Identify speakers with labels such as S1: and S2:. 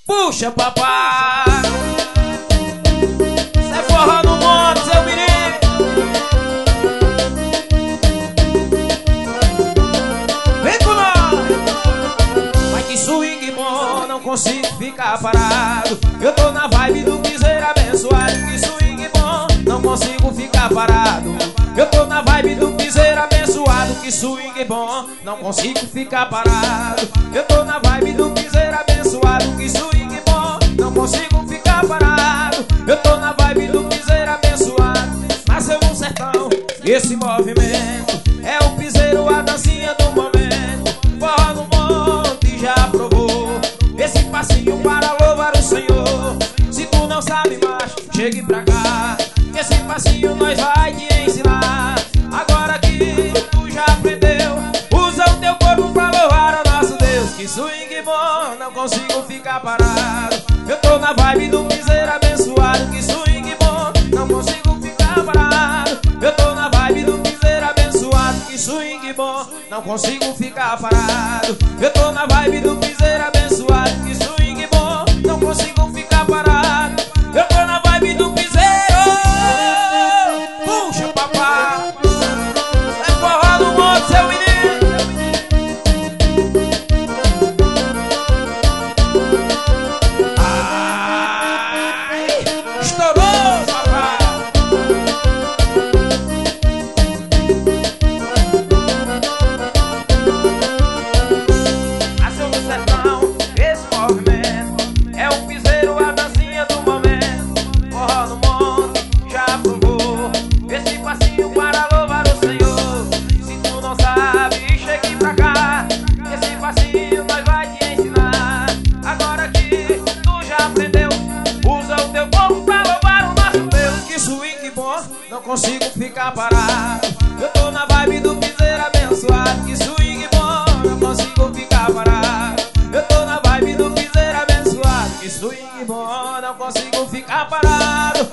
S1: Puxa, papai. Sai forró no monte, seu menino. Vem com nós. Mas que swing bom, não consigo ficar parado. Eu tô na vibe do piseiro abençoado. Que swing bom, não consigo ficar parado. Eu tô na vibe do piseiro abençoado. Que swing bom, não consigo ficar parado. Eu tô na vibe do piseiro abençoado. Que swing bom, não consigo ficar parado. Eu tô na vibe do piseiro abençoado. Nasceu no sertão, esse movimento é o piseiro, a dancinha do momento. Forró no monte já provou esse passinho para louvar o Senhor. Se tu não sabe mais, chegue pra cá, que esse passinho nós vai te ensinar. Agora que tu já aprendeu, usa o teu corpo pra louvar o nosso Deus. Que swing bom, não consigo ficar parado. Eu tô na vibe do piseiro abençoado. Que swing bom, não consigo ficar parado. Eu tô na vibe do piseiro abençoado. Que swing bom, não consigo ficar parado. Eu tô na vibe do piseiro abençoado. Que swing bom, não consigo ficar parado. Eu tô na vibe do piseiro. Puxa, papai. É forró no monte, seu menino. Estourou, papai. Nasceu no sertão, esse movimento é o piseiro, a dancinha do momento. Forró no monte, já provou esse passinho para louvar o Senhor. Se tu não sabe, chegue pra cá, esse passinho nós vai te ensinar. Agora que tu já aprendeu, usa o teu corpo pra louvar o nosso Deus. Que swing bom, não consigo ficar parado. Eu tô na vibe do piseiro abençoado. Que swing bom, não consigo ficar parado. Eu tô na vibe do piseiro abençoado. Que swing bom, não consigo ficar parado.